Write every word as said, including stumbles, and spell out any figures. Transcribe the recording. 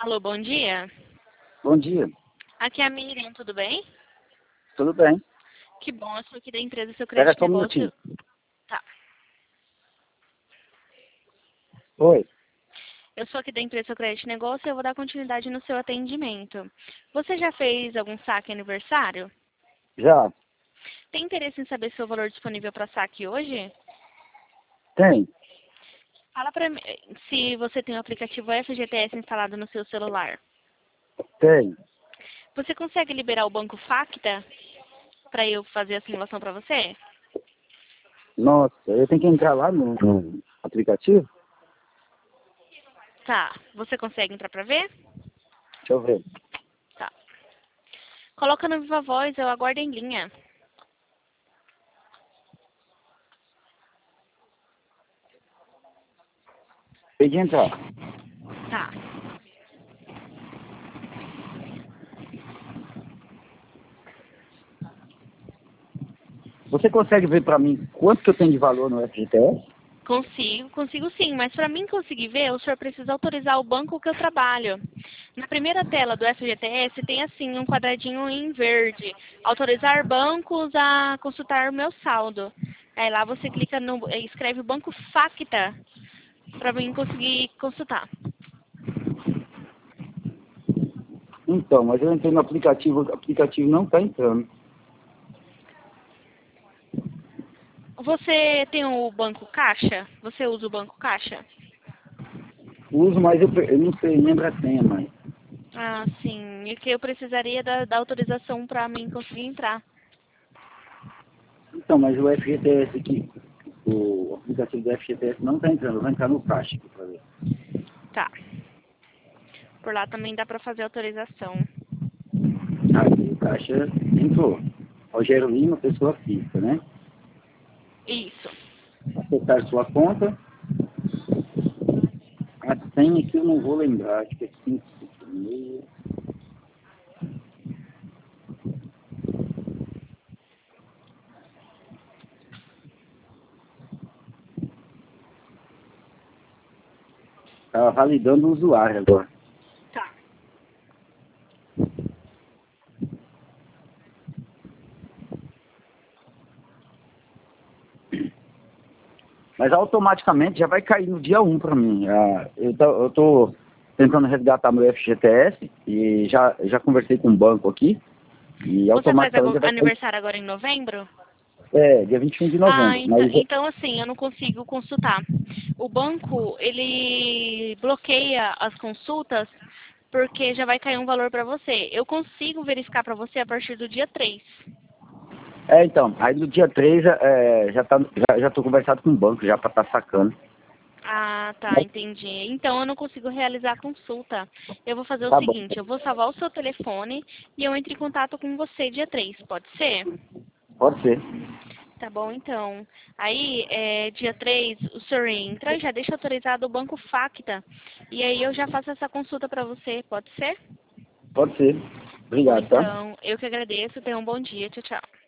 Alô, bom dia. Bom dia, Aqui é a Miriam, tudo bem? tudo bem? Que bom, eu sou aqui da empresa Seu Espera Crédito só um Negócio. minutinho. Tá. Oi, Eu sou aqui da empresa Seu Crédito Negócio e eu vou dar continuidade no seu atendimento. Você já fez algum saque aniversário? já? Tem interesse em saber seu valor disponível para saque hoje? Tem, Fala pra mim se você tem o aplicativo F G T S instalado no seu celular. tem. Você consegue liberar o banco Facta para eu fazer a simulação para você? Nossa, eu tenho que entrar lá no, no aplicativo? Tá. Você consegue entrar para ver? Deixa eu ver. Tá. Coloca no Viva Voz, eu aguardo em linha. Tem que entrar. Tá. Você consegue ver pra mim quanto que eu tenho de valor no F G T S? Consigo, consigo sim, mas para mim conseguir ver, o senhor precisa autorizar o banco que eu trabalho. Na primeira tela do F G T S tem assim um quadradinho em verde. Autorizar bancos a consultar o meu saldo. Aí lá você clica no, escreve o banco Facta para mim conseguir consultar. Então, mas eu entrei no aplicativo, o aplicativo não tá entrando. Você tem o banco Caixa? Você usa o banco Caixa? Uso, mas eu, eu não sei, lembra a senha, mas... Ah, sim. E que eu precisaria da, da autorização para mim conseguir entrar. Então, mas o F G T S aqui, o aplicativo do F G T S não tá entrando, vai entrar no caixa aqui pra ver. Tá. Por lá também dá para fazer autorização. Aqui o caixa entrou. Rogério Lima, pessoa física, né? Isso. Acessar sua conta. A senha que eu não vou lembrar, acho que é cinco cinco seis. Estava validando o usuário agora. Tá. Mas automaticamente já vai cair no dia um para mim. Ah, eu tô, eu tô tentando resgatar meu F G T S e já, já conversei com o banco aqui. E Você faz automaticamente ago- já vai cair. aniversário agora em novembro? É, dia vinte e um de Ah, novembro. então, Mas então assim, eu não consigo consultar. O banco, ele bloqueia as consultas porque já vai cair um valor para você. Eu consigo verificar para você a partir do dia três. é, então, aí no dia três é, já, tá, já, já tô conversado com o banco já para estar sacando. Ah, tá, entendi. Então eu não consigo realizar a consulta. Eu vou fazer o Tá bom, seguinte, eu vou salvar o seu telefone e eu entro em contato com você dia três, pode ser? pode ser. Tá bom, então. Aí, é, dia três, o senhor entra, já deixa autorizado o banco Facta. E aí eu já faço essa consulta para você, pode ser? Pode ser. Bom, Obrigado, tá? então, eu que agradeço. Tenha um bom dia. Tchau, tchau.